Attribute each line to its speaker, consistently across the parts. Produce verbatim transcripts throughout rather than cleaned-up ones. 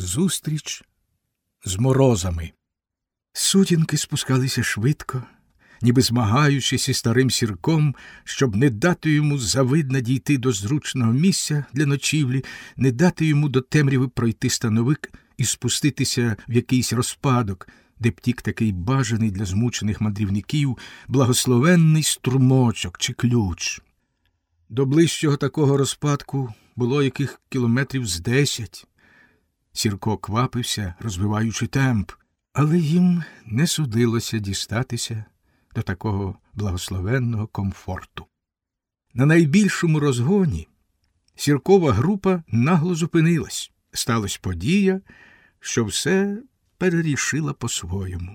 Speaker 1: Зустріч з морозами. Сутінки спускалися швидко, ніби змагаючись із старим сірком, щоб не дати йому завидно дійти до зручного місця для ночівлі, не дати йому до темряви пройти становик і спуститися в якийсь розпадок, де б тік такий бажаний для змучених мандрівників благословенний струмочок чи ключ. До ближчого такого розпадку було яких кілометрів з десять. Сірко квапився, розвиваючи темп, але їм не судилося дістатися до такого благословенного комфорту. На найбільшому розгоні сіркова група нагло зупинилась. Сталась подія, що все перерішила по-своєму.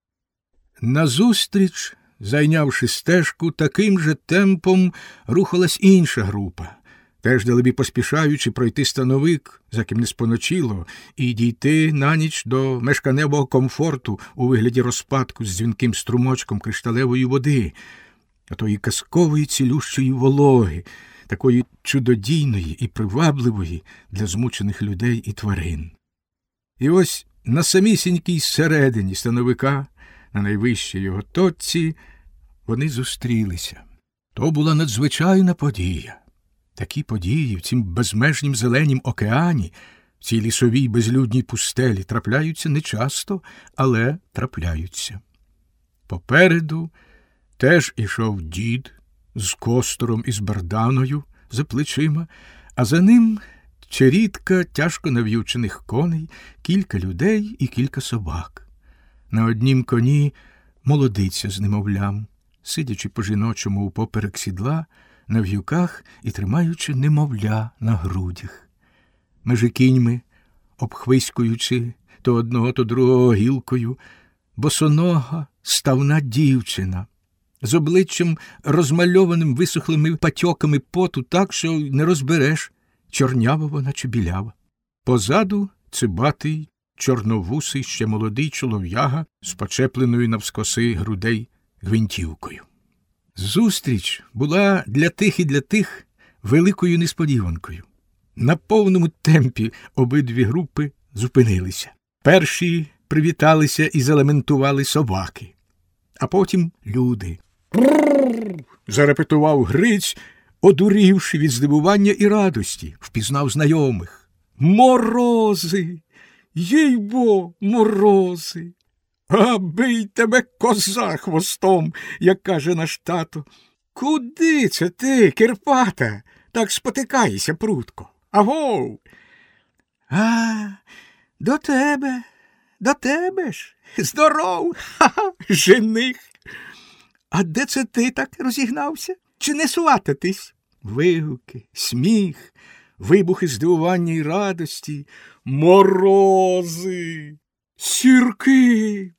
Speaker 1: Назустріч, зайнявши стежку, таким же темпом рухалась інша група, теж далебі поспішаючи пройти становик, за ким не споночило, і дійти на ніч до мешканевого комфорту у вигляді розпадку з дзвінким струмочком кришталевої води, отої казкової цілющої вологи, такої чудодійної і привабливої для змучених людей і тварин. І ось на самісінькій середині становика, на найвищій його точці, вони зустрілися. То була надзвичайна подія. Такі події в цім безмежнім зеленім океані, в цій лісовій безлюдній пустелі трапляються нечасто, але трапляються. Попереду теж ішов дід з костором і з барданою за плечима, а за ним черідка тяжко нав'ючених коней, кілька людей і кілька собак. На однім коні молодиця з немовлям, сидячи по-жіночому упоперек сідла, на в'юках і тримаючи немовля на грудях. Межи кіньми, обхвиськуючи то одного, то другого гілкою, босонога ставна дівчина, з обличчям розмальованим висохлими патьоками поту так, що не розбереш, чорнява вона чи білява. Позаду цибатий, чорновусий, ще молодий чолов'яга з почепленою навскоси грудей гвинтівкою. Зустріч була для тих і для тих великою несподіванкою. На повному темпі обидві групи зупинилися. Перші привіталися і залементували собаки, а потім люди. «Брррр!» – зарепетував Гриць, одурівши від здивування і радості, впізнав знайомих. «Морози! Їй-бо, морози! А бий тебе коза хвостом, як каже наш тато. Куди це ти, Кирпата, так спотикаєшся прудко? Агов!» «А, до тебе, до тебе ж, здоров, ха-ха, жених! А де це ти так розігнався? Чи не свататись?» Вигуки, сміх, вибухи здивування й радості. «Морози! Сірки!»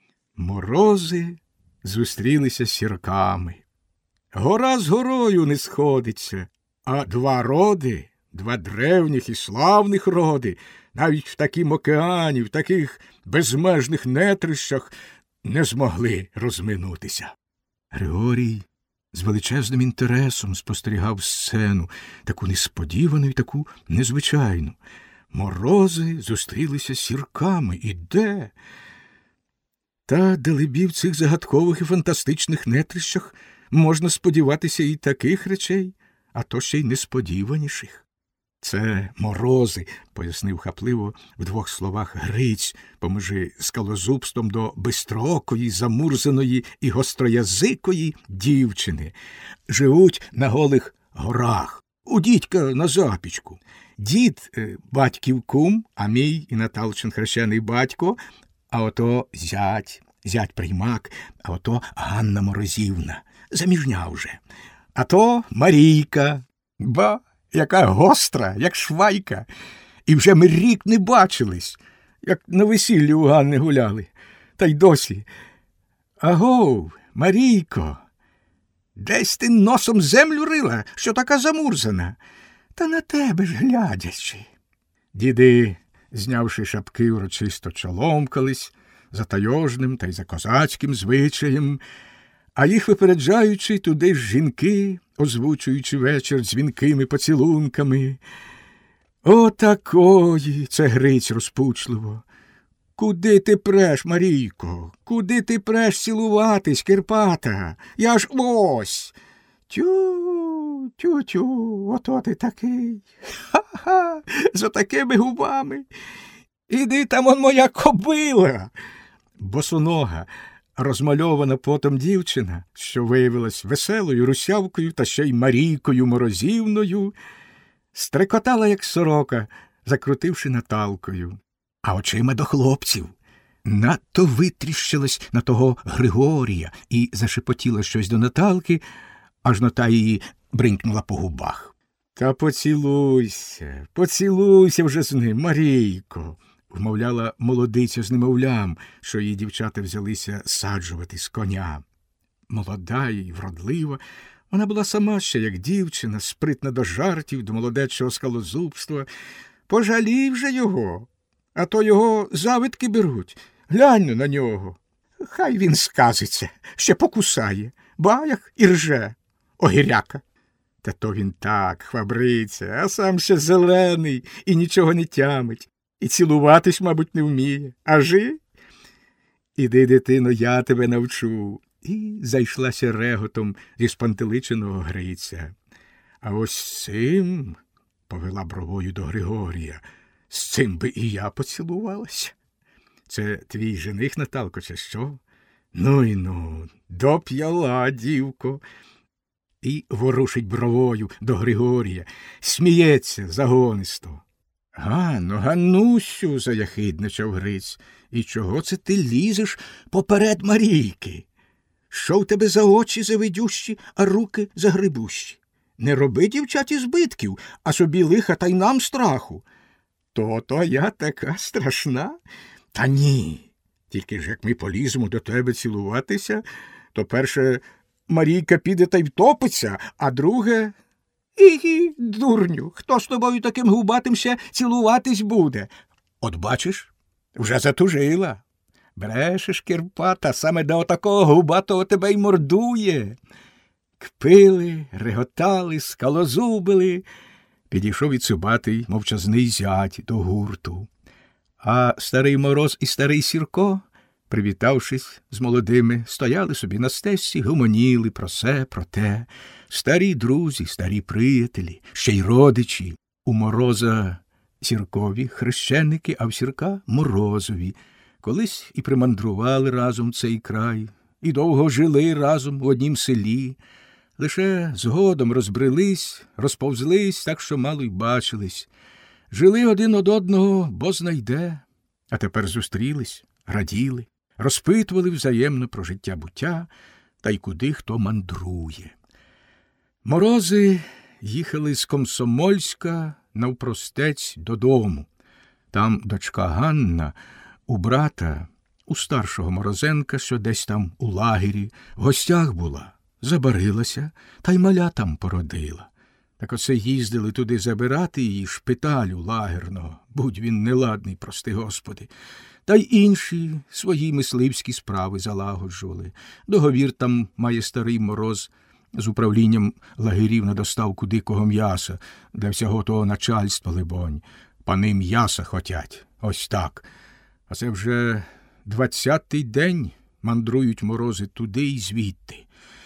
Speaker 1: Морози зустрілися з сірками. Гора з горою не сходиться, а два роди, два древніх і славних роди, навіть в такім океані, в таких безмежних нетрищах не змогли розминутися. Григорій з величезним інтересом спостерігав сцену, таку несподівану і таку незвичайну. Морози зустрілися з сірками. І де? Та далебі в цих загадкових і фантастичних нетрищах можна сподіватися і таких речей, а то ще й несподіваніших. «Це морози», – пояснив хапливо в двох словах Гриць, помежи скалозубством до бистроокої, замурзаної і гостроязикої дівчини. «Живуть на голих горах, у дідька на запічку. Дід е, – батьків кум, а мій і Наталчин хрещений батько, а ото зять, зять-приймак, а ото Ганна Морозівна, заміжня вже. А то Марійка, ба, яка гостра, як швайка. І вже ми рік не бачились, як на весіллі у Ганни гуляли. Та й досі. Агов, Марійко, десь ти носом землю рила, що така замурзана. Та на тебе ж глядячи». Діди, знявши шапки, урочисто чоломкались за тайожним та й за козацьким звичаєм, а їх випереджаючи туди ж жінки, озвучуючи вечір дзвінкими поцілунками. Отакої, це Гриць розпучливо. Куди ти преш, Марійко? Куди ти преш цілуватись, Кирпата? Я ж ось. Тю, тю, тю, ото ти такий. Ха-ха, з отакими губами. Іди там, он моя кобила. Босонога, розмальована потом дівчина, що виявилась веселою русявкою та ще й Марійкою Морозівною, стрекотала, як сорока, закрутивши Наталкою, а очима до хлопців. Надто витріщилась на того Григорія і зашепотіла щось до Наталки, аж на та її бринькнула по губах. Та поцілуйся, поцілуйся вже з ним, Марійко, вмовляла молодиця з немовлям, що її дівчата взялися саджувати з коня. Молода і вродлива, вона була сама ще як дівчина, спритна до жартів, до молодечого скалозубства. Пожалій вже його, а то його завидки беруть. Глянь на нього. Хай він сказиться, ще покусає, баях і рже, огіряка. Та то він так хвабриться, а сам ще зелений і нічого не тямить. І цілуватись, мабуть, не вміє. А жи? Іди, дитино, я тебе навчу. І зайшлася реготом зі спантеличеного Гриця. А ось з цим, повела бровою до Григорія, з цим би і я поцілувалася. Це твій жених, Наталко, чи що? Ну й ну, доп'яла, дівко. І ворушить бровою до Григорія, сміється загонисто. Ганно, Ганусю, заяхидничав Гриць, і чого це ти лізеш поперед Марійки? Що в тебе за очі завидющі, а руки загребущі? Не роби, дівчаті, збитків, а собі лиха та й нам страху. То-то я така страшна? Та ні. Тільки ж як ми поліземо до тебе цілуватися, то перше Марійка піде та й втопиться, а друге... Ігі, дурню, хто з тобою таким губатим ще цілуватись буде? От бачиш, вже затужила. Брешеш, Кирпата, саме до отакого губатого тебе й мордує. Кпили, реготали, скалозубили. Підійшов і цюбатий мовчазний зять до гурту. А старий Мороз і старий Сірко, привітавшись з молодими, стояли собі на стежці, гомоніли про се, про те. Старі друзі, старі приятелі, ще й родичі. У Мороза Сіркові хрещеники, а в Сірка Морозові. Колись і примандрували разом цей край, і довго жили разом у однім селі. Лише згодом розбрелись, розповзлись, так що мало й бачились. Жили один од одного, бо знайде. А тепер зустрілись, раділи, розпитували взаємно про життя-буття та й куди хто мандрує. Морози їхали з Комсомольська навпростець додому. Там дочка Ганна у брата, у старшого Морозенка, що десь там у лагері, в гостях була, забарилася, та й маля там породила. Так оце їздили туди забирати її шпиталю лагерного, будь він неладний, прости Господи. Та й інші свої мисливські справи залагоджували. Договір там має старий Мороз з управлінням лагерів на доставку дикого м'яса для всього того начальства, либонь. Пани м'яса хотять, ось так. А це вже двадцятий день мандрують Морози туди й звідти.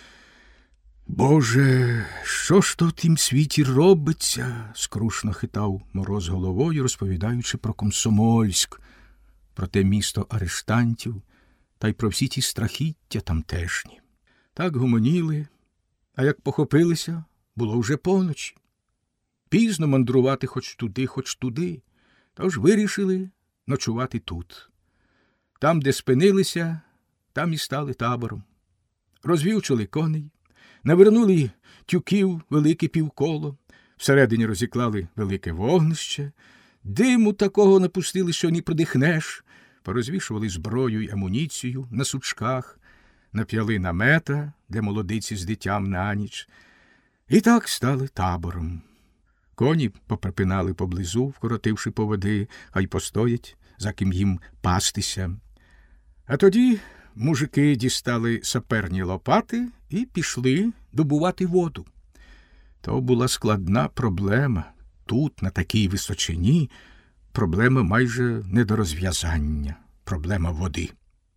Speaker 1: Боже, що ж то в тім світі робиться? Скрушно хитав Мороз головою, розповідаючи про Комсомольськ, про те місто арештантів та й про всі ті страхіття тамтешні. Так гомоніли, а як похопилися, було вже поночі. Пізно мандрувати хоч туди, хоч туди, тож вирішили ночувати тут. Там, де спинилися, там і стали табором. Розвівчили коней, навернули тюків велике півколо, всередині розіклали велике вогнище, диму такого напустили, що не продихнеш, порозвішували зброю й амуніцію на сучках, нап'яли намета для молодиці з дитям на ніч. І так стали табором. Коні поприпинали поблизу, вкоротивши поводи, хай постоять, за ким їм пастися. А тоді мужики дістали саперні лопати і пішли добувати воду. То була складна проблема. тут, на такій височині, проблема майже не до розв'язання, проблема води.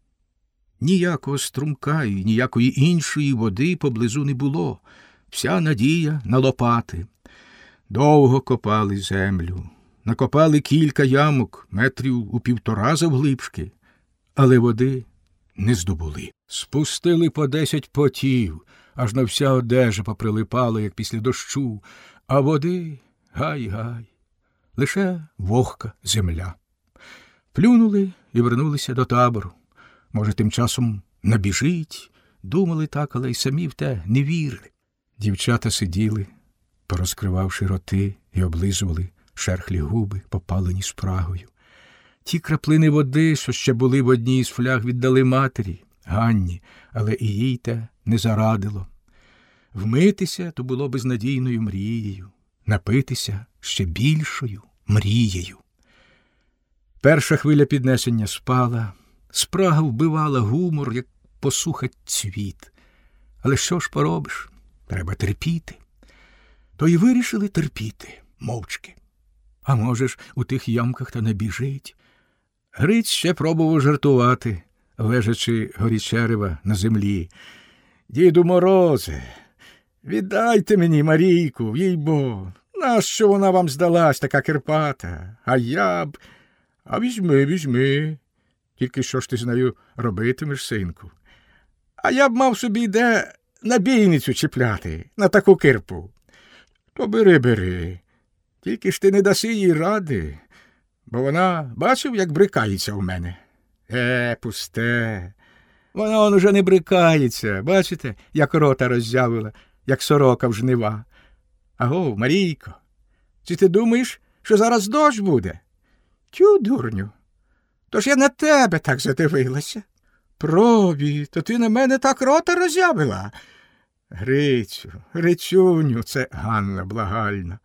Speaker 1: Ніякого струмка і ніякої іншої води поблизу не було. Вся надія на лопати. Довго копали землю. Накопали кілька ямок, метрів у півтора завглибшки, але води не здобули. Спустили по десять потів, аж на вся одежа поприлипала, як після дощу, а води гай-гай, лише вогка земля. Плюнули і вернулися до табору. Може, тим часом набіжить, думали так, але й самі в те не вірили. Дівчата сиділи, порозкривавши роти, і облизували шерхлі губи, попалені спрагою. Ті краплини води, що ще були в одній із фляг, віддали матері, Ганні, але і їй те не зарадило. Вмитися то було безнадійною мрією, напитися ще більшою мрією. Перша хвиля піднесення спала, спрага вбивала гумор, як посухать цвіт. Але що ж поробиш? Треба терпіти. То й вирішили терпіти, мовчки. А може ж, у тих ямках та не біжить. Гриць ще пробував жартувати, лежачи горі черева на землі. Діду Морозе, віддайте мені Марійку, їй-бо, нащо вона вам здалась, така кирпата? А я б... А візьми, візьми. Тільки що ж ти з нею робитимеш, синку? А я б мав собі де набійницю чіпляти на таку кирпу. То бери, бери. Тільки ж ти не даси їй ради, бо вона, бачив, як брикається у мене. Е, пусте. Вона он уже не брикається, бачите, як рота роззявила, як сорока в жнива. Аго, Марійко, чи ти думаєш, що зараз дощ буде? Тю, дурню, то ж я на тебе так задивилася. Пробі, то ти на мене так рота роззявила. Грицю, Грицюню, це Ганна благальна.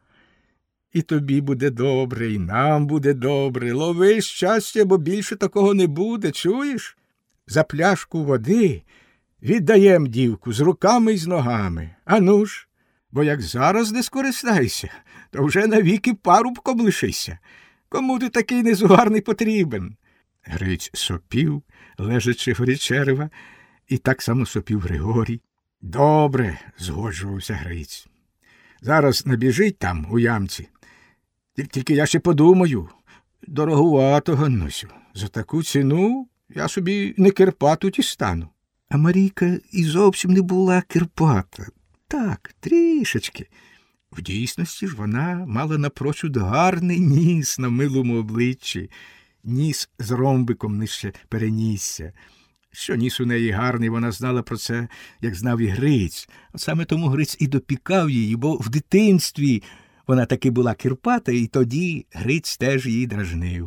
Speaker 1: І тобі буде добре, і нам буде добре. Лови щастя, бо більше такого не буде, чуєш? За пляшку води віддаєм дівку з руками й з ногами. Ану ж, бо як зараз не скористайся, то вже навіки парубком лишися. Кому ти такий незугарний потрібен? Гриць сопів, лежачи горі черева, і так само сопів Григорій. Добре, згоджувався Гриць. Зараз набіжить там, у ямці. Тільки я ще подумаю, дорогувато, Ганнусю, за таку ціну я собі не кирпату дістану. А Марійка і зовсім не була кирпата. Так, трішечки. В дійсності ж вона мала напрочуд гарний ніс на милому обличчі, ніс з ромбиком нижче перенісся. Що ніс у неї гарний, вона знала про це, як знав і Гриць. От саме тому Гриць і допікав її, бо в дитинстві вона таки була кирпата, і тоді Гриць теж її дражнив.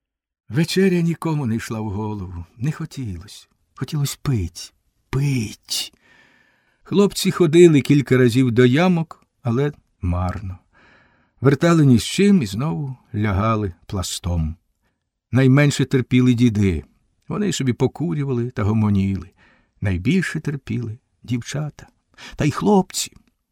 Speaker 1: Вечеря нікому не йшла в голову, не хотілося. Хотілося пить, пить. Хлопці ходили кілька разів до ямок, але марно. Вертали ні з чим і знову лягали пластом. Найменше терпіли діди. Вони собі покурювали та гомоніли. Найбільше терпіли дівчата. Та й хлопці.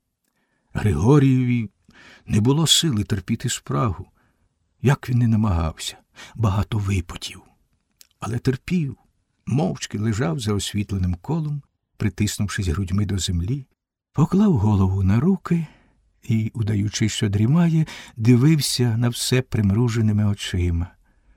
Speaker 1: Григорієві не було сили терпіти спрагу. Як він не намагався, багато випотів. Але терпів, мовчки лежав за освітленим колом, притиснувшись грудьми до землі, поклав голову на руки і, удаючи, що дрімає, дивився на все примруженими очима.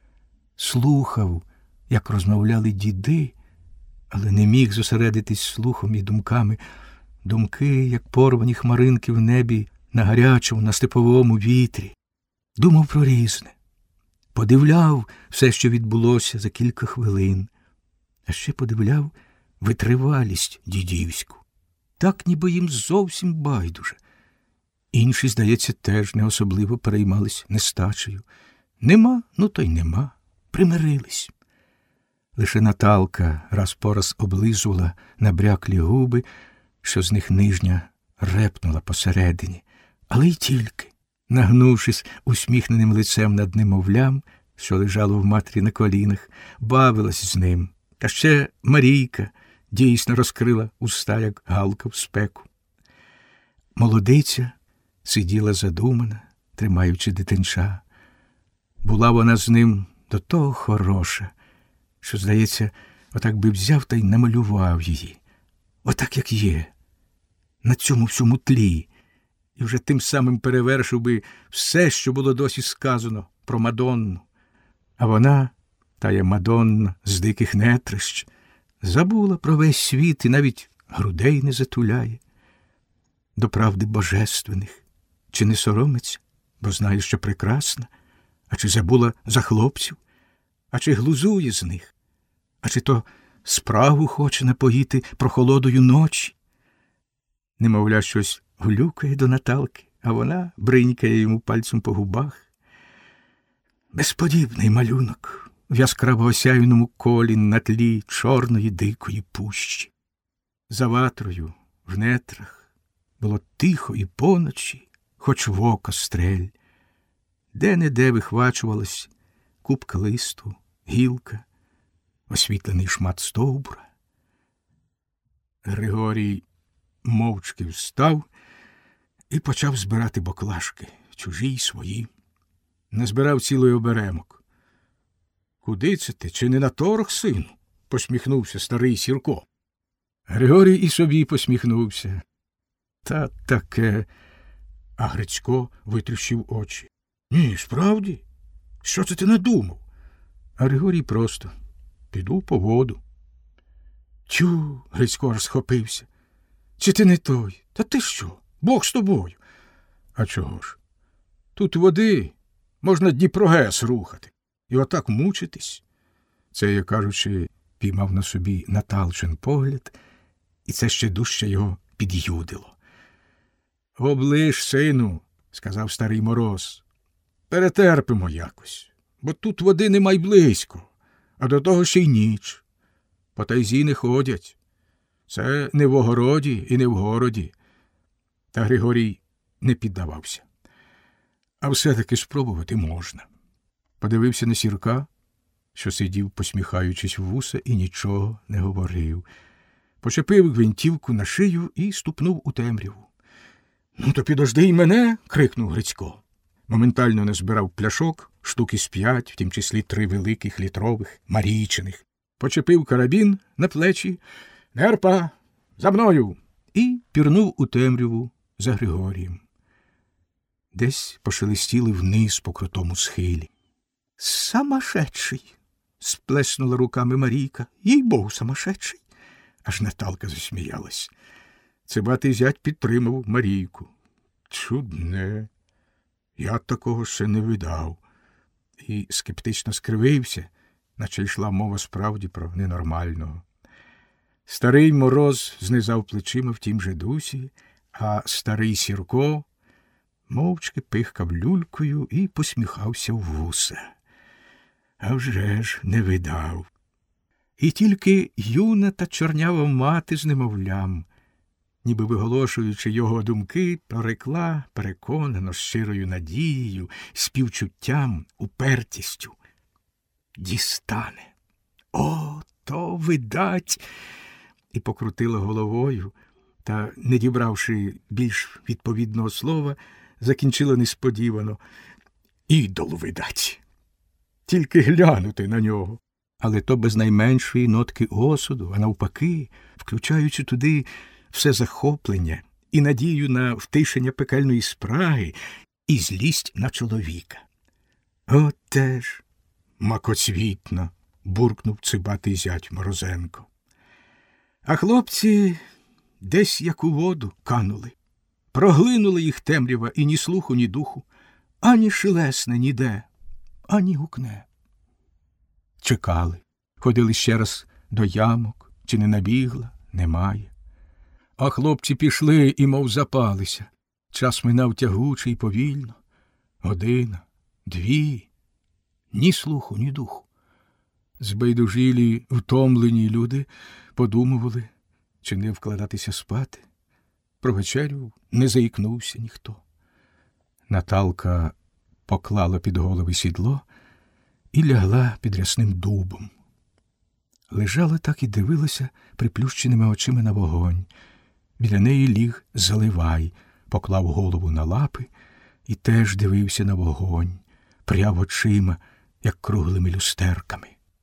Speaker 1: Слухав, як розмовляли діди, але не міг зосередитись слухом і думками. Думки, як порвані хмаринки в небі на гарячому, на степовому вітрі. Думав про різне. Подивляв все, що відбулося за кілька хвилин. А ще подивляв витривалість дідівську. Так, ніби їм зовсім байдуже. Інші, здається, теж не особливо переймались нестачею. Нема, ну то й нема. Примирились. Лише Наталка раз по раз облизувала набряклі губи, що з них нижня репнула посередині. Але й тільки, нагнувшись усміхненим лицем над немовлям, що лежало в матері на колінах, бавилась з ним. Та ще Марійка дійсно розкрила уста, як галка в спеку. Молодиця сиділа задумана тримаючи дитинча. Була вона з ним до того хороша, що, здається, отак би взяв та й намалював її. Отак, як є, на цьому всьому тлі. І вже тим самим перевершив би все, що було досі сказано про Мадонну. А вона, тая Мадонна з диких нетрищ, забула про весь світ і навіть грудей не затуляє. До правди божественних чи не соромиться, бо знає, що прекрасна, а чи забула за хлопців, а чи глузує з них, а чи то справу хоче напоїти прохолодою ночі. Немовля, щось гулюкає до Наталки, а вона бринькає йому пальцем по губах. Безподібний малюнок в яскраво осяяному колі на тлі чорної дикої пущі. За ватрою, в нетрах, було тихо і поночі, хоч в око стрель. Де-не-де вихвачувалась купка листу, гілка, освітлений шмат стовбура. Григорій мовчки встав і почав збирати баклажки, чужі й свої. Назбирав цілий оберемок. — Куди це ти? Чи не на торг, сину? — посміхнувся старий Сірко. Григорій і собі посміхнувся. Та таке. А Грицько витріщив очі. — Ні, справді? Що це ти надумав? А Григорій просто: — Піду по воду. — Тю, Грицько аж схопився. — Чи ти не той? Та ти що? Бог з тобою. — А чого ж? Тут води можна Дніпрогес рухати. І отак мучитись. Це, як кажучи, піймав на собі Наталчин погляд, і це ще дужче його під'юдило. — Оближ, сину, — сказав старий Мороз. — Перетерпимо якось, бо тут води нема й близько, а до того ще й ніч. По тайзі не ходять. Це не в огороді і не в городі. Та Григорій не піддавався. А все-таки спробувати можна. Подивився на Сірка, що сидів, посміхаючись в вуса, і нічого не говорив. Почепив гвинтівку на шию і ступнув у темряву. — Ну, то підожди й мене! — крикнув Грицько. Моментально назбирав пляшок, штуки з п'ять, в тім числі три великих літрових, марійчиних. Почепив карабін на плечі. — Нерпа! За мною! І пірнув у темряву за Григорієм. Десь пошелестіли вниз по крутому схилі. — Самошедший! — сплеснула руками Марійка. — Їй-богу, самошедший! Аж Наталка засміялась. Цибатий зять підтримав Марійку. — Чудне! Я такого ще не видав. І скептично скривився, наче йшла мова справді про ненормального. Старий Мороз знизав плечима в тім же дусі, а старий Сірко мовчки пихкав люлькою і посміхався в вуса. А вже ж не видав. І тільки юна та чорнява мати з немовлям, ніби виголошуючи його думки, прорекла переконано, з щирою надією, співчуттям, упертістю: «Дістане! О, то видать!» І покрутила головою, та, не дібравши більш відповідного слова, закінчила несподівано: «Ідол, видать! Тільки глянути на нього!» Але то без найменшої нотки осуду, а навпаки, включаючи туди все захоплення і надію на втишення пекельної спраги і злість на чоловіка. «От теж, макоцвітно!» – буркнув цибатий зять Морозенко. А хлопці десь як у воду канули. Проглинули їх темрява, і ні слуху, ні духу, ані шелесне ніде, ані гукне. Чекали, ходили ще раз до ямок, чи не набігла, немає. А хлопці пішли і мов запалися. Час минав тягуче й повільно. Година, дві, ні слуху, ні духу. Збайдужілі, втомлені люди подумували, чи не вкладатися спати. Про вечерю не заікнувся ніхто. Наталка поклала під голови сідло і лягла під рясним дубом. Лежала так і дивилася приплющеними очима на вогонь. Біля неї ліг Заливай, поклав голову на лапи і теж дивився на вогонь, пряв очима, як круглими люстерками.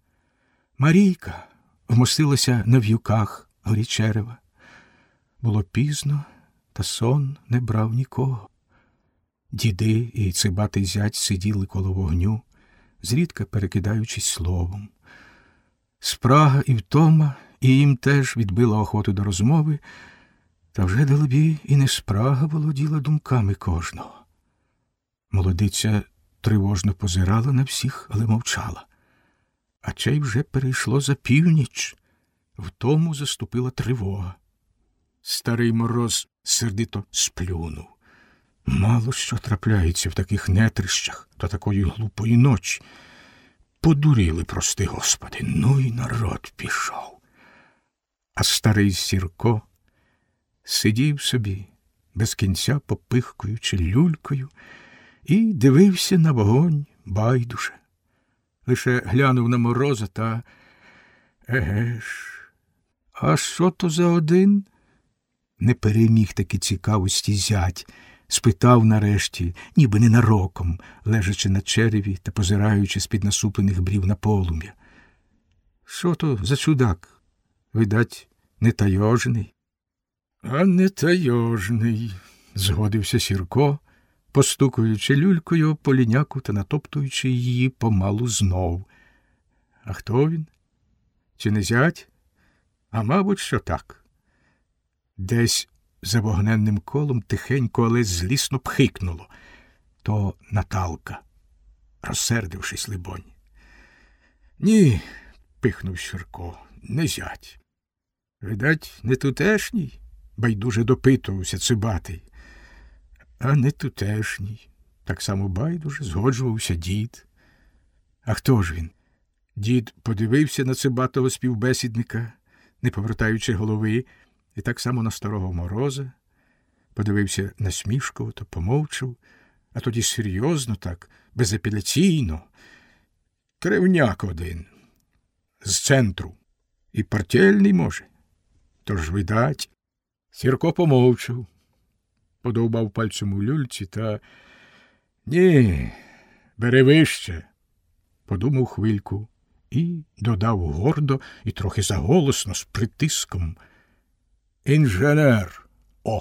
Speaker 1: Марійка вмостилася на в'юках горі черева. Було пізно, та сон не брав нікого. Діди і цибатий зять сиділи коло вогню, зрідка перекидаючись словом. Спрага і втома і їм теж відбила охоту до розмови, та вже, далебі, і не спрага володіла думками кожного. Молодиця тривожно позирала на всіх, але мовчала. А чай вже перейшло за північ, втому заступила тривога. Старий Мороз сердито сплюнув. Мало що трапляється в таких нетрищах та такої глупої ночі. Подуріли, прости Господи, ну й народ пішов. А старий Сірко сидів собі, без кінця попихкуючи люлькою, і дивився на вогонь байдуже. Лише глянув на Мороза та... Еге ж, а що то за один? Не переміг таки цікавості зять, спитав нарешті, ніби ненароком, лежачи на череві та позираючи з-під насуплених брів на полум'я. Що то за чудак? Видать, не тайожний? А не тайожний, згодився Сірко, постукуючи люлькою об поліняку та натоптуючи її помалу знов. А хто він? Чи не зять? А мабуть, що так. Десь за вогненним колом тихенько, але злісно пхикнуло. То Наталка, розсердившись, либонь. Ні, пихнув Сірко, не зять. Видать, не тутешній, байдуже допитувався цибатий. А не тутешній. Так само байдуже згоджувався дід. А хто ж він? Дід подивився на цибатого співбесідника, не повертаючи голови, і так само на старого Мороза, подивився насмішкувато, помовчав, а тоді серйозно так, безапеляційно. Кривняк один. З центру. І партельний, може. Тож, видать. Сірко помовчав, подовбав пальцем у люльці та... Ні, бери вище, подумав хвильку і додав гордо і трохи заголосно, з притиском. Інженер. О!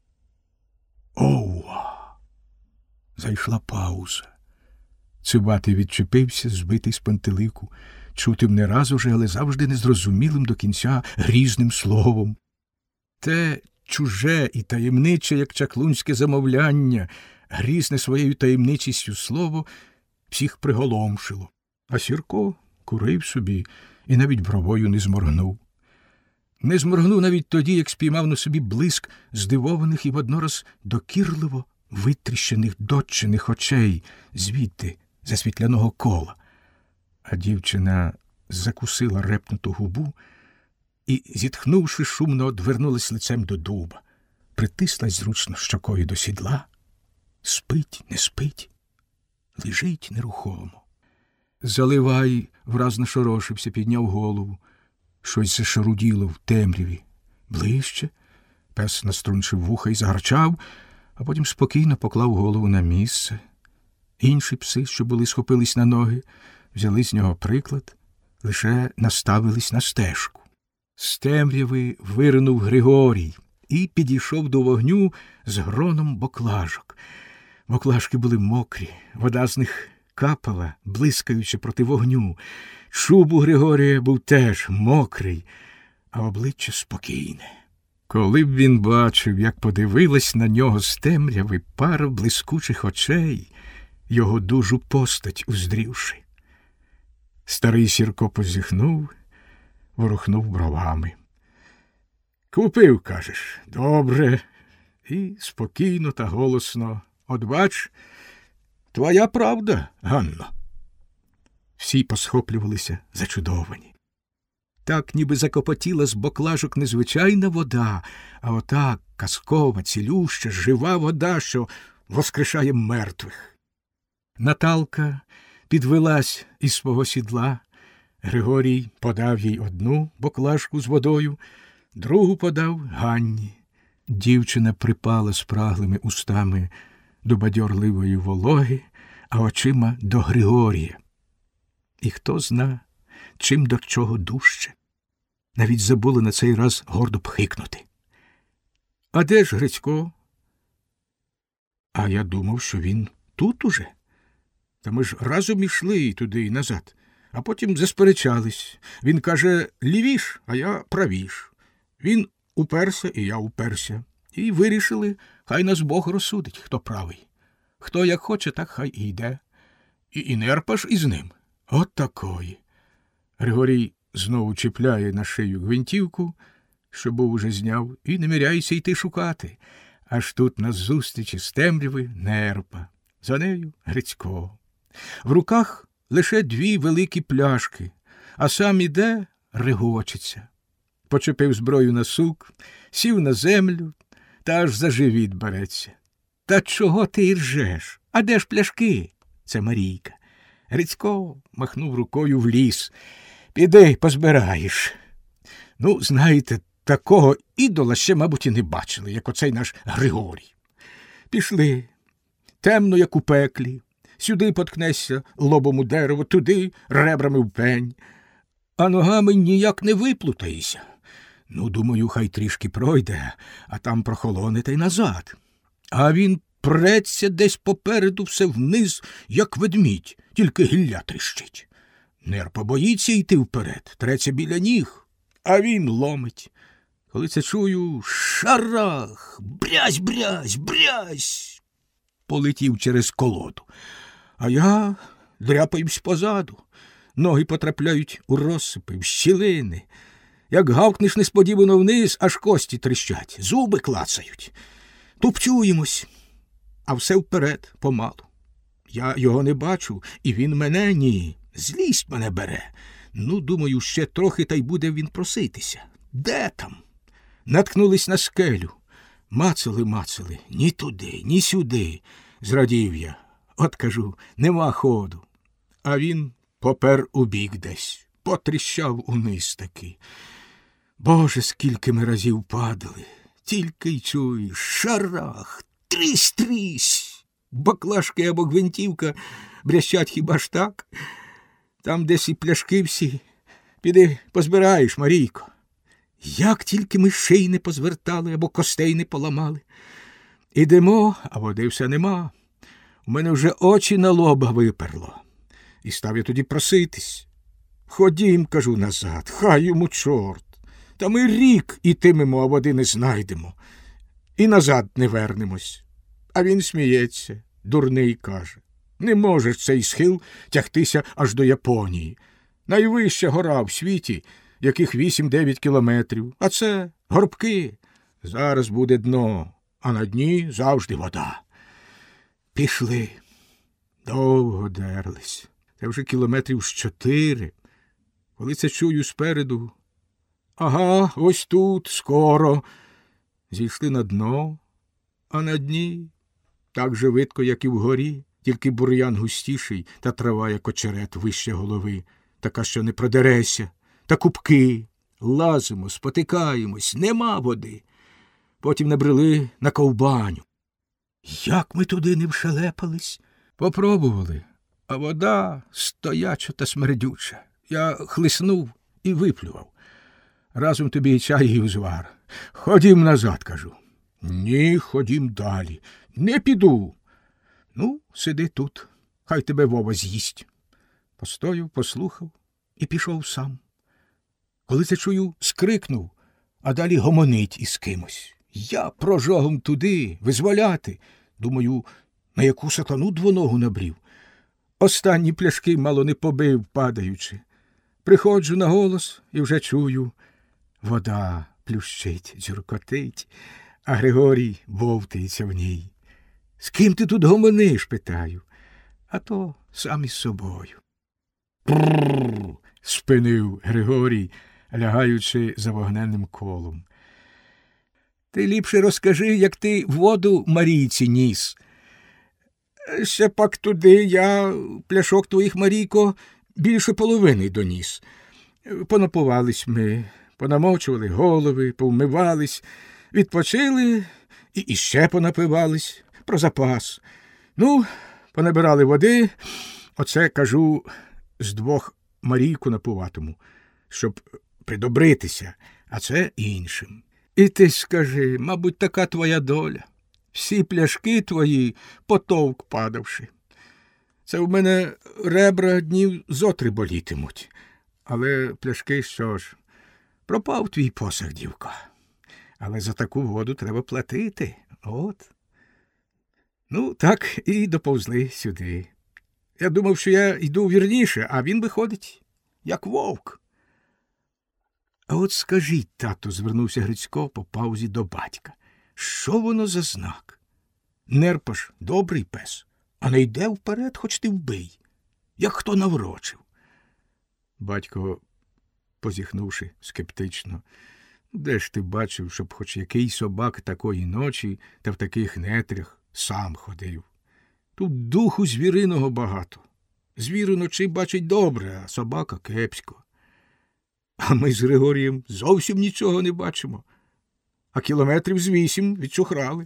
Speaker 1: Ова! Зайшла пауза. Цибатий відчепився, збитий з пантелику, чутим не раз уже, але завжди незрозумілим до кінця грізним словом. Те чуже і таємниче, як чаклунське замовляння, грізне своєю таємничістю слово, всіх приголомшило. А Сірко курив собі і навіть бровою не зморгнув. Не зморгнув навіть тоді, як спіймав на собі блиск здивованих і воднораз докірливо витріщених доччиних очей звідти, за світляного кола. А дівчина закусила репнуту губу і, зітхнувши, шумно одвернулась лицем до дуба, притислась зручно щокою до сідла. Спить, не спить, лежить нерухомо. Заливай враз нашорошився, підняв голову. Щось зашаруділо в темряві. Ближче. Пес наструнчив вуха і загарчав, а потім спокійно поклав голову на місце. Інші пси, що були, схопились на ноги, взяли з нього приклад, лише наставились на стежку. З темряви виринув Григорій і підійшов до вогню з гроном боклажок. Боклажки були мокрі, вода з них капала, блискаючи проти вогню. Чуб у Григорія був теж мокрий, а обличчя спокійне. Коли б він бачив, як подивилась на нього з темряви пара блискучих очей, його дужу постать уздрівши. Старий Сірко позіхнув, ворухнув бровами. Купив, кажеш, добре. І спокійно та голосно. От бач, твоя правда, Ганно. Всі посхоплювалися зачудовані. Так ніби закопотіла з боклажок незвичайна вода, а ота казкова, цілюща, жива вода, що воскрешає мертвих. Наталка підвелась із свого сідла. Григорій подав їй одну боклажку з водою, другу подав Ганні. Дівчина припала спраглими устами до бадьорливої вологи, а очима до Григорія. І хто зна, чим до чого дужче. Навіть забули на цей раз гордо пхикнути. А де ж Грицько? А я думав, що він тут уже. Та ми ж разом ішли туди і назад, а потім засперечались. Він каже, лівіш, а я правіш. Він уперся, і я уперся. І вирішили, хай нас Бог розсудить, хто правий. Хто як хоче, так хай і йде. І, і нерпаш із ним. От такої. Григорій знову чіпляє на шию гвинтівку, що був уже зняв, і наміряється йти шукати. Аж тут назустріч із темряви нерпа. За нею Грицько. В руках лише дві великі пляшки, а сам іде, регочеться. Почепив зброю на сук, сів на землю, та аж за живіт береться. Та чого ти і ржеш? А де ж пляшки? Це Марійка. Грицько махнув рукою в ліс. Піди, позбираєш. Ну, знаєте, такого ідола ще, мабуть, і не бачили, як оцей наш Григорій. Пішли. Темно, як у пеклі. Сюди поткнешся лобом у дерево, туди ребрами в пень. А ногами ніяк не виплутаєшся. Ну, думаю, хай трішки пройде, а там прохолоне та й назад. А він преться десь попереду все вниз, як ведмідь, тільки гілля тріщить. Нерпа боїться йти вперед, треться біля ніг, а він ломить. Коли це чую, шарах, брязь, брязь, брязь, полетів через колоду. А я дряпаюсь позаду, ноги потрапляють у розсипи, в щілини. Як гавкнеш несподівано вниз, аж кості тріщать, зуби клацають. Тупцюємось, а все вперед, помалу. Я його не бачу, і він мене ні. Злість мене бере. Ну, думаю, ще трохи, та й буде він проситися. Де там? Наткнулись на скелю. Мацали-мацали. Ні туди, ні сюди. Зрадів я. От кажу, нема ходу. А він попер у бік десь. Потріщав униз таки. Боже, скільки ми разів падали. Тільки й чуєш. Шарах. Трісь-трісь. Баклажки або гвинтівка брящать хіба ж так? Там десь і пляшки всі. Піди позбираєш, Марійко. Як тільки ми ший не позвертали або костей не поламали. Ідемо, а води все нема. У мене вже очі на лоба виперло. І став я тоді проситись. Ходім, кажу, назад, хай йому чорт. Та ми рік ітимемо, а води не знайдемо. І назад не вернемось. А він сміється, дурний каже. Не може цей схил тягтися аж до Японії. Найвища гора в світі, яких вісім-дев'ять кілометрів. А це горбки. Зараз буде дно, а на дні завжди вода. Пішли. Довго дерлись. Це вже кілометрів з чотири. Коли це чую спереду. Ага, ось тут, скоро. Зійшли на дно, а на дні так же видко, як і вгорі, тільки бур'ян густіший та трава, як очерет, вище голови, така, що не продереся, та купки. Лазимо, спотикаємось, нема води. Потім набрели на ковбаню. Як ми туди не вшелепались? Попробували, а вода стояча та смердюча. Я хлиснув і виплював. Разом тобі і чай, і узвар. Ходім назад, кажу. Ні, ходім далі. Не піду. Ну, сиди тут, хай тебе Вова з'їсть. Постояв, послухав і пішов сам. Коли це чую, скрикнув, а далі гомонить із кимось. Я прожогом туди, визволяти. Думаю, на яку сатану двоногу набрів. Останні пляшки мало не побив, падаючи. Приходжу на голос і вже чую. Вода плющить, дзюркотить, а Григорій вовтається в ній. З ким ти тут гомониш, питаю. А то сам із собою. Прррр, спинив Григорій, лягаючи за вогненним колом. Ти ліпше розкажи, як ти воду Марійці ніс. Ще пак туди я пляшок твоїх, Марійко, більше половини доніс. Понапувались ми, понамочували голови, повмивались, відпочили і іще понапивались. про запас. Ну, понабирали води, оце, кажу, з двох Марійку напуватиму, щоб придобритися, а це іншим. І ти скажи, мабуть, така твоя доля. Всі пляшки твої потовк падавши. Це в мене ребра днів зотри болітимуть. Але пляшки що ж? Пропав твій посаг, дівка. Але за таку воду треба платити. От. Ну, так і доповзли сюди. Я думав, що я йду вірніше, а він виходить, як вовк. А от скажіть, тато, звернувся Грицько по паузі до батька, що воно за знак? Нерпаш добрий пес, а не йде вперед, хоч ти вбий, як хто наврочив. Батько, позіхнувши скептично, де ж ти бачив, щоб хоч який собак такої ночі та в таких нетрях сам ходив? Тут духу звіриного багато. Звір уночі бачить добре, а собака кепсько. А ми з Григорієм зовсім нічого не бачимо, а кілометрів з вісім відчухрали.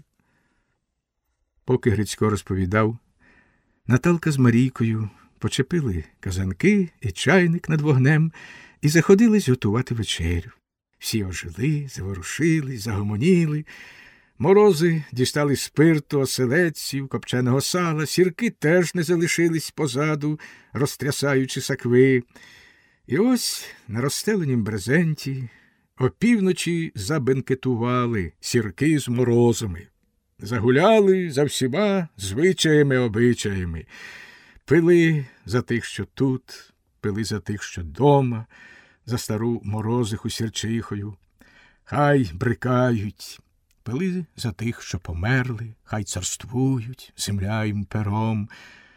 Speaker 1: Поки Грицько розповідав, Наталка з Марійкою почепили казанки і чайник над вогнем і заходились готувати вечерю. Всі ожили, заворушили, загомоніли. Морози дістали спирту, оселедців, копченого сала, сірки теж не залишились позаду, розтрясаючи сакви. І ось на розстеленім брезенті опівночі забенкетували сірки з морозами. Загуляли за всіма звичаями-обичаями. Пили за тих, що тут, пили за тих, що дома, за стару морозиху сірчихою. Хай брикають. Пили за тих, що померли, хай царствують, земля їм пером.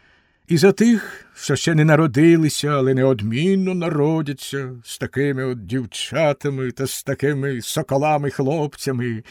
Speaker 1: І за тих, що ще не народилися, але неодмінно народяться, з такими от дівчатами та з такими соколами-хлопцями.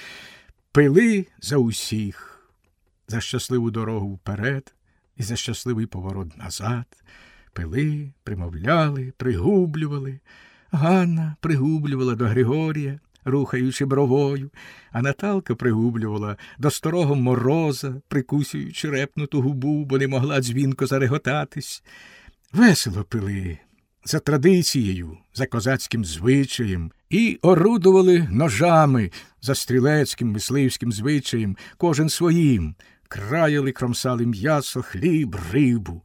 Speaker 1: Пили за усіх, за щасливу дорогу вперед і за щасливий поворот назад. Пили, примовляли, пригублювали. Ганна пригублювала до Григорія, рухаючи бровою, а Наталка пригублювала до старого Мороза, прикусюючи репнуту губу, бо не могла дзвінко зареготатись. Весело пили, за традицією, за козацьким звичаєм, і орудували ножами, за стрілецьким мисливським звичаєм, кожен своїм, краяли, кромсали м'ясо, хліб, рибу.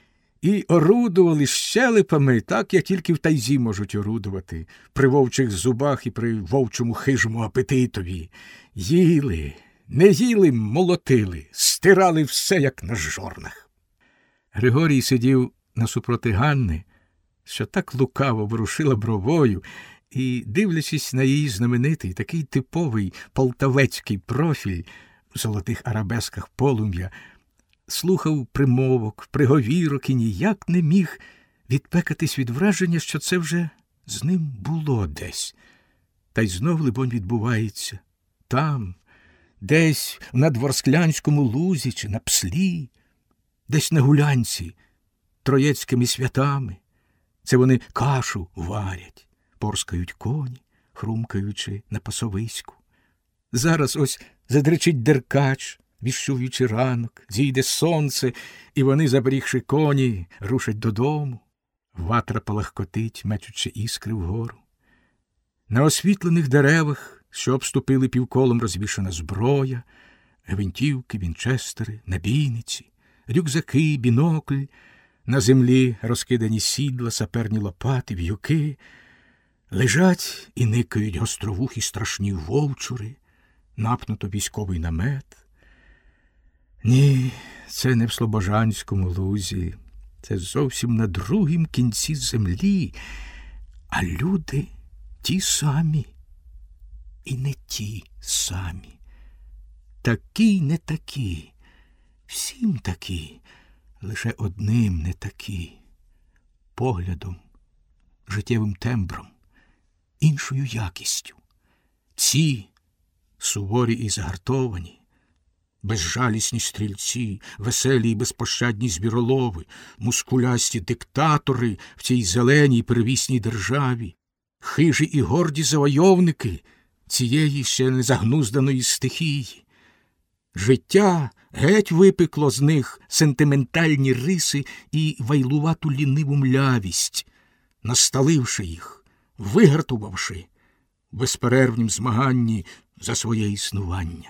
Speaker 1: І орудували щелепами так, як тільки в тайзі можуть орудувати, при вовчих зубах і при вовчому хижому апетитові. Їли, не їли, молотили, стирали все, як на жорнах. Григорій сидів насупроти Ганни, що так лукаво ворушила бровою, і, дивлячись на її знаменитий, такий типовий полтавецький профіль в золотих арабесках полум'я, слухав примовок, приговірок і ніяк не міг відпекатись від враження, що це вже з ним було десь. Та й знов, либонь, відбувається. Там, десь в Надворсклянському лузі чи на Пслі, десь на гулянці, троєцькими святами. Це вони кашу варять, порскають коні, хрумкаючи на пасовиську. Зараз ось задричить деркач, віщуючи ранок, зійде сонце, і вони, заберігши коні, рушать додому. Ватра палахкотить, мечучи іскри вгору. На освітлених деревах, що обступили півколом, розвішана зброя, гвинтівки, вінчестери, набійниці, рюкзаки, бінокль, на землі розкидані сідла, саперні лопати, в'юки. Лежать і никають гостровухі страшні вовчури, напнуто військовий намет. Ні, це не в Слобожанському лузі, це зовсім на другім кінці землі, а люди ті самі і не ті самі. Такі не такі, всім такі, лише одним не такі, поглядом, життєвим тембром, іншою якістю. Ці суворі і загартовані, безжалісні стрільці, веселі і безпощадні звіролови, мускулясті диктатори в цій зеленій первісній державі, хижі і горді завойовники цієї ще не загнузданої стихії. Життя Геть випекло з них сентиментальні риси і вайлувату ліниву млявість, насталивши їх, вигартувавши в безперервнім змаганні за своє існування.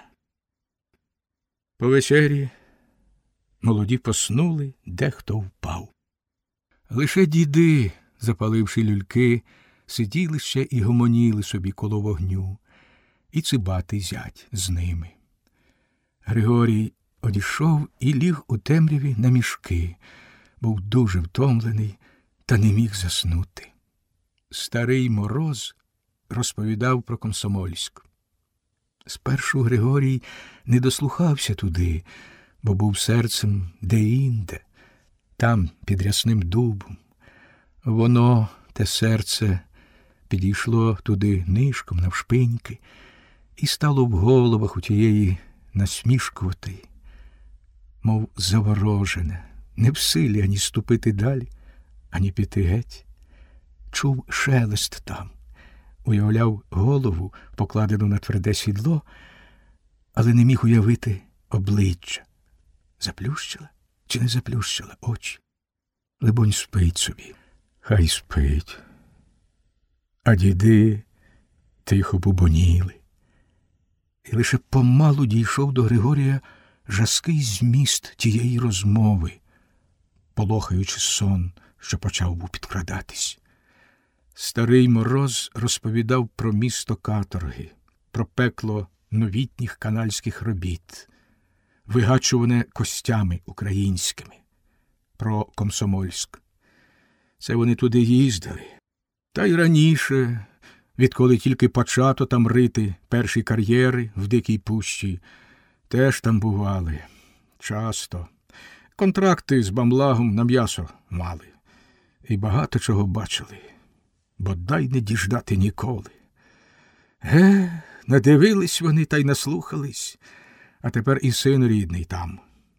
Speaker 1: По вечері молоді поснули, дехто впав. Лише діди, запаливши люльки, сиділи ще і гомоніли собі коло вогню, і цибатий зять з ними. Григорій одійшов і ліг у темряві на мішки, був дуже втомлений та не міг заснути. Старий Мороз розповідав про Комсомольськ. Спершу Григорій не дослухався туди, бо був серцем де-інде, там, під рясним дубом. Воно, те серце, підійшло туди нишком навшпиньки і стало в головах у тієї насмішкувати, мов заворожене, не в силі ані ступити далі, ані піти геть. Чув шелест там, уявляв голову, покладену на тверде сідло, але не міг уявити обличчя. Заплющила чи не заплющила очі? Либонь, спить собі. Хай спить. А діди тихо бубоніли. І лише помалу дійшов до Григорія жаский зміст тієї розмови, полохаючи сон, що почав був підкрадатись. Старий Мороз розповідав про місто каторги, про пекло новітніх канальських робіт, вигачуване костями українськими, про Комсомольськ. Це вони туди їздили. Та й раніше, відколи тільки почато там рити перші кар'єри в Дикій Пущі, теж там бували. Часто. Контракти з Бамлагом на м'ясо мали. І багато чого бачили. Бодай не діждати ніколи. Ге, надивились вони та й наслухались, а тепер і син рідний там.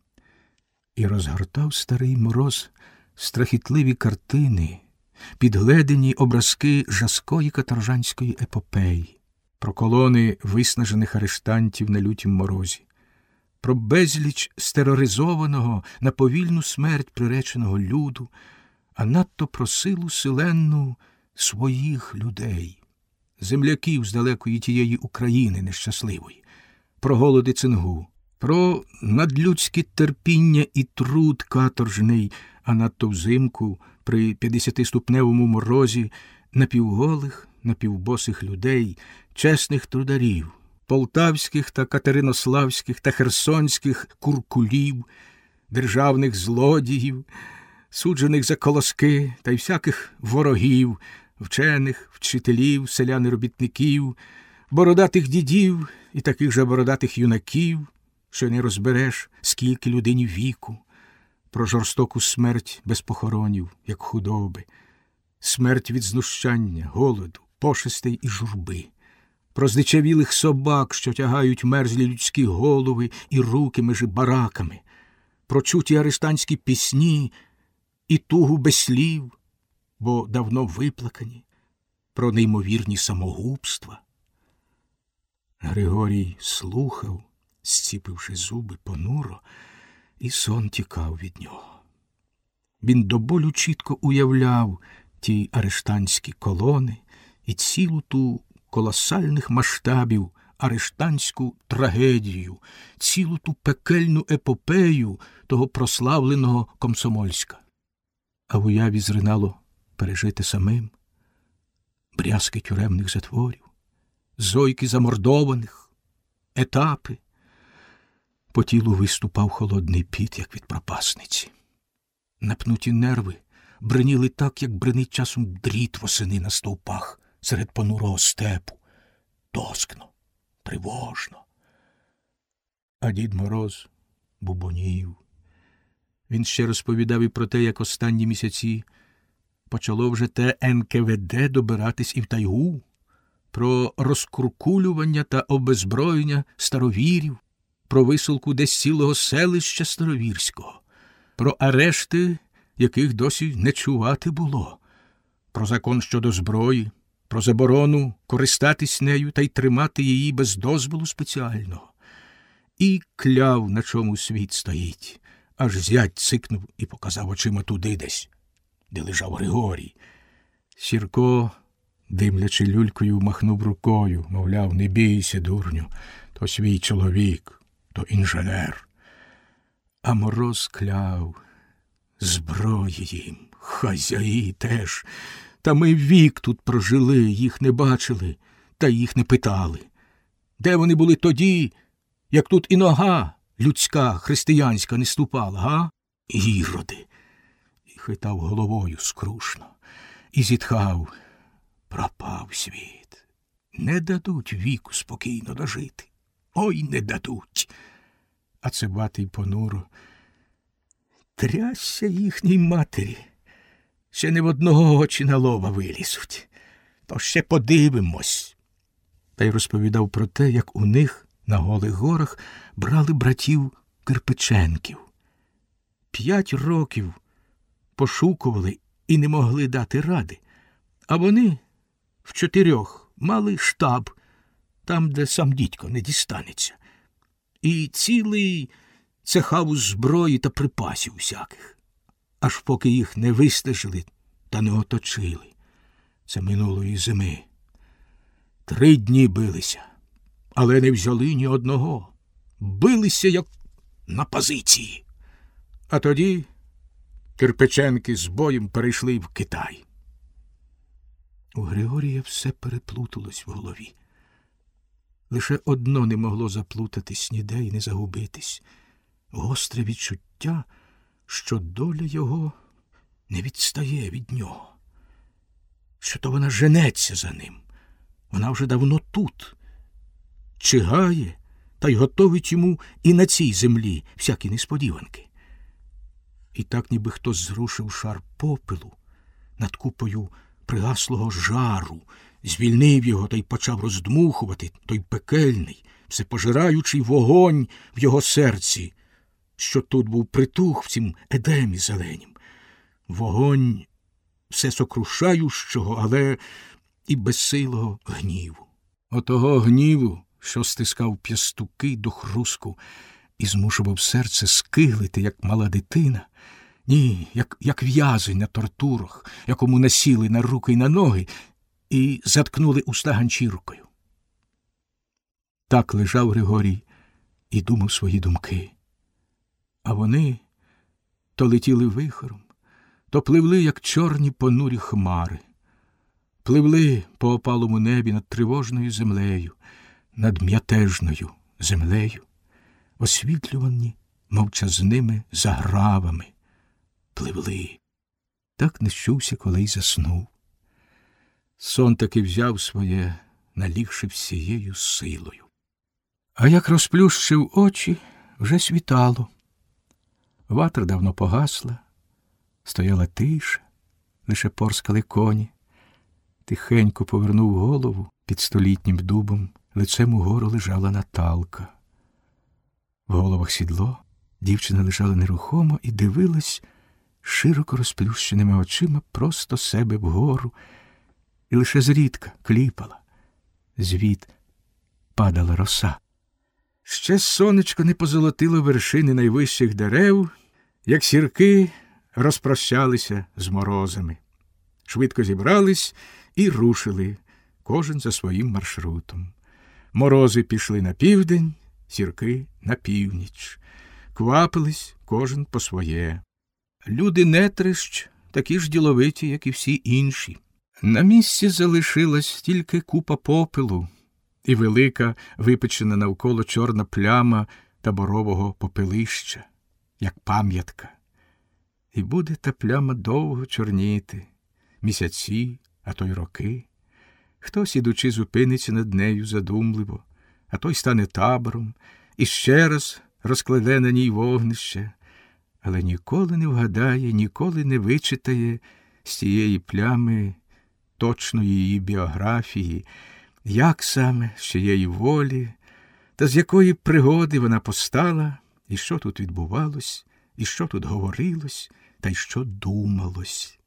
Speaker 1: І розгортав старий Мороз страхітливі картини, підгледені образки жаскої каторжанської епопеї, про колони виснажених арештантів на лютім морозі, про безліч стероризованого на повільну смерть приреченого люду, а надто про силу силенну своїх людей, земляків з далекої тієї України нещасливої, про голоди цингу, про надлюдське терпіння і труд каторжний, а надто взимку при п'ятдесятиступневому морозі напівголих, напівбосих людей, чесних трударів, полтавських та катеринославських та херсонських куркулів, державних злодіїв, суджених за колоски та й всяких ворогів, вчених, вчителів, селян-робітників, бородатих дідів і таких же бородатих юнаків, що не розбереш, скільки людині віку, про жорстоку смерть без похоронів, як худоби, смерть від знущання, голоду, пошестей і журби, про здичавілих собак, що тягають мерзлі людські голови і руки межі бараками, про чуті арештантські пісні і тугу без слів, бо давно виплакані, про неймовірні самогубства. Григорій слухав, зціпивши зуби понуро, і сон тікав від нього. Він до болю чітко уявляв ті арештантські колони і цілу ту колосальних масштабів арештантську трагедію, цілу ту пекельну епопею того прославленого Комсомольська. А в уяві зринало пережити самим брязки тюремних затворів, зойки замордованих, етапи. По тілу виступав холодний піт, як від пропасниці. Напнуті нерви бреніли так, як бренить часом дріт восени на стовпах серед понурого степу. Тоскно, тривожно. А Дід Мороз бубонів. Він ще розповідав і про те, як останні місяці почало вже те ен ка ве де добиратись і в тайгу, про розкуркулювання та обезброєння старовірів, про висилку десь цілого селища старовірського, про арешти, яких досі не чувати було, про закон щодо зброї, про заборону користатись нею та й тримати її без дозволу спеціального. і кляв, на чому світ стоїть. Аж зять цикнув і показав очима туди десь, де лежав Григорій. Сірко, димлячи люлькою, махнув рукою, мовляв, не бійся, дурню, то свій чоловік, то інженер. А Мороз кляв: зброї їм, хазяї теж. Та ми вік тут прожили, їх не бачили, та їх не питали. Де вони були тоді, як тут і нога людська, християнська не ступала, га? Іроди. І хитав головою скрушно, і зітхав: пропав світ. Не дадуть віку спокійно дожити. Ой, не дадуть. А Цибатий понуро: трясся їхній матері. Ще не в одного очі на лоба вилізуть. То ще подивимось. Та й розповідав про те, як у них на Голих горах брали братів Кирпиченків. П'ять років пошукували і не могли дати ради. А вони в чотирьох мали штаб, там, де сам дідько не дістанеться. І цілий цехав зброї та припасів усяких. Аж поки їх не вистежили та не оточили. Це минулої зими. Три дні билися, але не взяли ні одного. Билися, як на позиції. А тоді Кирпиченки з боєм перейшли в Китай. У Григорія все переплуталось в голові. Лише одно не могло заплутатись ніде і не загубитись. Гостре відчуття, що доля його не відстає від нього. Що то вона женеться за ним. Вона вже давно тут. Чигає та й готовить йому і на цій землі всякі несподіванки. І так ніби хтось зрушив шар попелу над купою пригаслого жару, звільнив його та й почав роздмухувати той пекельний, всепожираючий вогонь в його серці, що тут був притух в цім едемі зеленім. Вогонь всесокрушаючого, але і безсилого гніву. Отого гніву, що стискав п'ястуки до хруску і змушував серце скиглити, як мала дитина, ні, як, як в'язень на тортурах, якому насіли на руки й на ноги і заткнули уста ганчіркою. Так лежав Григорій і думав свої думки. А вони то летіли вихором, то пливли, як чорні понурі хмари. Пливли по опалому небі над тривожною землею, над м'ятежною землею, освітлювані мовчазними загравами. Пливли. Так не щувся, коли й заснув. Сон таки взяв своє, налігши всією силою. А як розплющив очі, вже світало. Ватра давно погасла, стояла тиша, лише порскали коні. Тихенько повернув голову під столітнім дубом, лицем угору лежала Наталка. В головах сідло, дівчина лежала нерухомо і дивилась широко розплющеними очима просто себе вгору, і лише зрідка кліпала. Звід падала роса. Ще сонечко не позолотило вершини найвищих дерев, як сірки розпрощалися з морозами. Швидко зібрались і рушили, кожен за своїм маршрутом. Морози пішли на південь, сірки на північ. Квапились кожен по своє. Люди нетрищ такі ж діловиті, як і всі інші. На місці залишилась тільки купа попелу і велика, випечена навколо чорна пляма таборового попелища, як пам'ятка. І буде та пляма довго чорніти, місяці, а то й роки. Хтось, ідучи, зупиниться над нею задумливо, а той стане табором і ще раз розкладе на ній вогнище, але ніколи не вгадає, ніколи не вичитає з тієї плями точної її біографії, як саме, з чиєї волі, та з якої пригоди вона постала, і що тут відбувалось, і що тут говорилось, та й що думалось.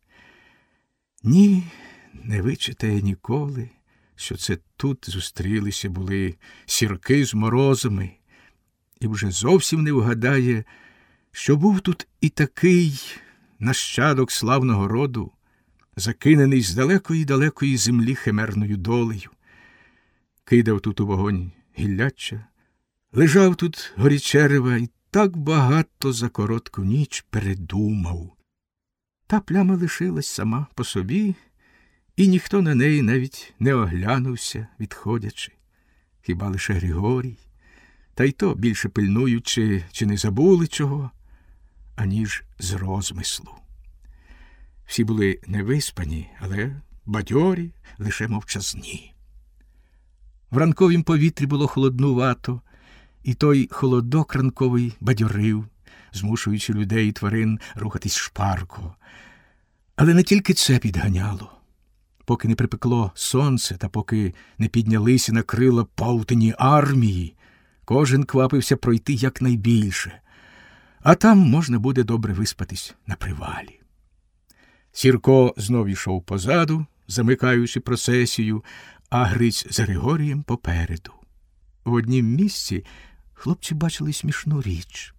Speaker 1: Ні, не вичитає ніколи, що це тут зустрілися були сірки з морозами, і вже зовсім не вгадає, що був тут і такий нащадок славного роду, закинений з далекої-далекої землі химерною долею. Кидав тут у вогонь гілляча, лежав тут горі черева і так багато за коротку ніч передумав. Та пляма лишилась сама по собі, і ніхто на неї навіть не оглянувся, відходячи. Хіба лише Григорій, та й то більше пильнуючи, чи не забули чого, аніж з розмислу. Всі були невиспані, але бадьорі, лише мовчазні. В ранковім повітрі було холоднувато, і той холодок ранковий бадьорив, змушуючи людей і тварин рухатись шпарко. Але не тільки це підганяло. Поки не припекло сонце та поки не піднялися на крила павутині армії, кожен квапився пройти якнайбільше, а там можна буде добре виспатись на привалі. Сірко знов йшов позаду, замикаючи процесію, а Гриць з Григорієм попереду. В однім місці хлопці бачили смішну річ.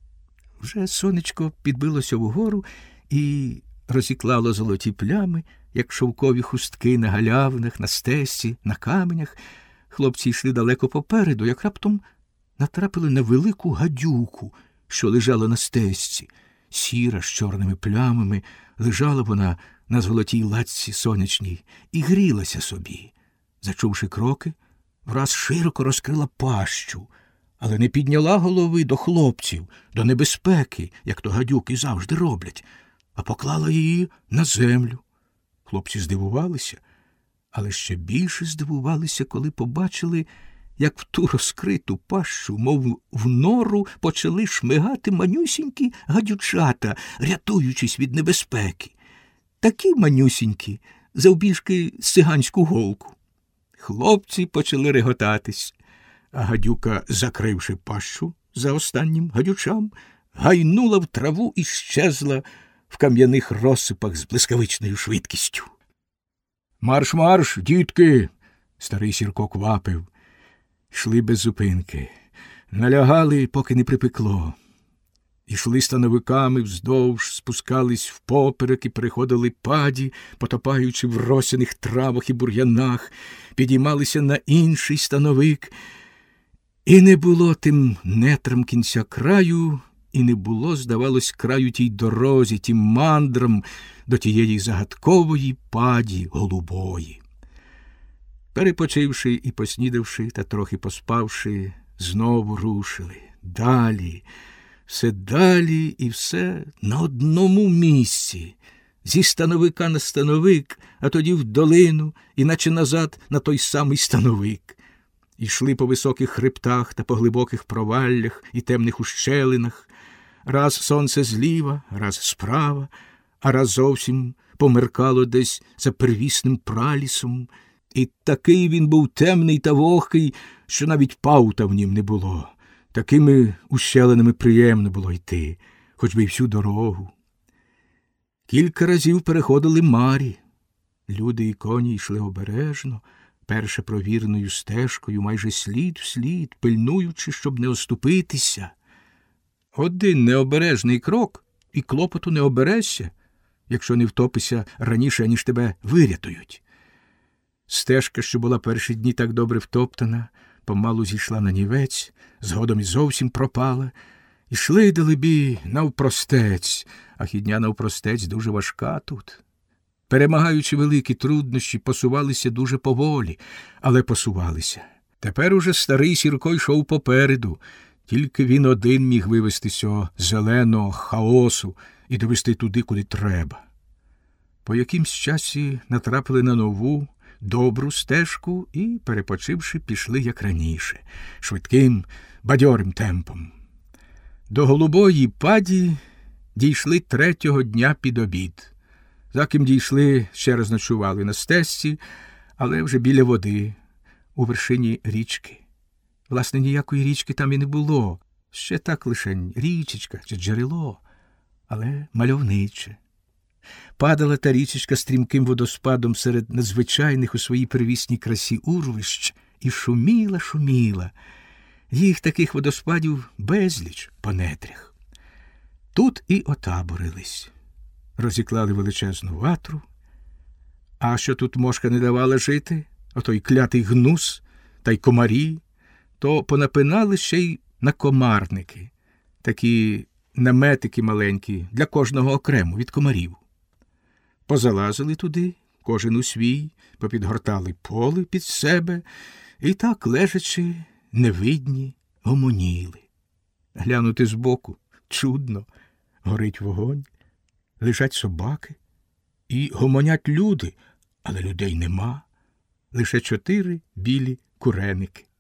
Speaker 1: Вже сонечко підбилося вгору і розіклало золоті плями, як шовкові хустки на галявинах, на стежці, на каменях. Хлопці йшли далеко попереду, як раптом натрапили на велику гадюку, що лежала на стежці. Сіра з чорними плямами, лежала вона на золотій латці сонячній і грілася собі. Зачувши кроки, враз широко розкрила пащу, але не підняла голови до хлопців, до небезпеки, як то гадюки завжди роблять, а поклала її на землю. Хлопці здивувалися, але ще більше здивувалися, коли побачили, як в ту розкриту пащу, мов в нору, почали шмигати манюсінькі гадючата, рятуючись від небезпеки. Такі манюсінькі, завбільшки з циганську голку. Хлопці почали реготатись, а гадюка, закривши пащу за останнім гадючам, гайнула в траву і щезла в кам'яних розсипах з блискавичною швидкістю. «Марш, марш, дітки!» — старий Сірко квапив. Йшли без зупинки, налягали, поки не припекло. Ішли становиками вздовж, спускались впоперек і переходили паді, потопаючи в росяних травах і бур'янах, підіймалися на інший становик. І не було тим нетрам кінця краю, і не було, здавалось, краю тій дорозі, тим мандрам до тієї загадкової паді голубої. Перепочивши і поснідавши та трохи поспавши, знову рушили. Далі, все далі і все на одному місці. Зі становика на становик, а тоді в долину, іначе назад на той самий становик. Ішли по високих хребтах та по глибоких проваллях і темних ущелинах. Раз сонце зліва, раз справа, а раз зовсім померкало десь за первісним пралісом. І такий він був темний та вогкий, що навіть паута в нім не було. Такими ущелинами приємно було йти, хоч би й всю дорогу. Кілька разів переходили марі. Люди і коні йшли обережно, перше провіреною стежкою, майже слід в слід, пильнуючи, щоб не оступитися. Один необережний крок, і клопоту не оберешся, якщо не втопися раніше, ніж тебе вирятують. Стежка, що була перші дні так добре втоптана, помалу зійшла на нівець, згодом і зовсім пропала. Ішли, далебі, навпростець, а хідня навпростець дуже важка тут. Перемагаючи великі труднощі, посувалися дуже поволі, але посувалися. Тепер уже старий Сірко йшов попереду, тільки він один міг вивести цього зеленого хаосу і довести туди, куди треба. По якимсь часі натрапили на нову, добру стежку і, перепочивши, пішли, як раніше, швидким, бадьорим темпом. До голубої паді дійшли третього дня під обід. За ким дійшли, ще раз ночували на стежці, але вже біля води, у вершині річки. Власне, ніякої річки там і не було, ще так лишень річечка чи джерело, але мальовниче. Падала та річечка стрімким водоспадом серед надзвичайних у своїй первісній красі урвищ і шуміла, шуміла. Їх таких водоспадів безліч по нетрях. Тут і отаборились. Розіклали величезну ватру. А що тут мошка не давала жити, отой клятий гнус та й комарі, то понапинали ще й на комарники, такі наметики маленькі, для кожного окремо від комарів. Позалазили туди, кожен у свій, попідгортали поле під себе, і так, лежачи, невидні, гомоніли. Глянути збоку — чудно, горить вогонь, лежать собаки, і гомонять люди, але людей нема, лише чотири білі куреники.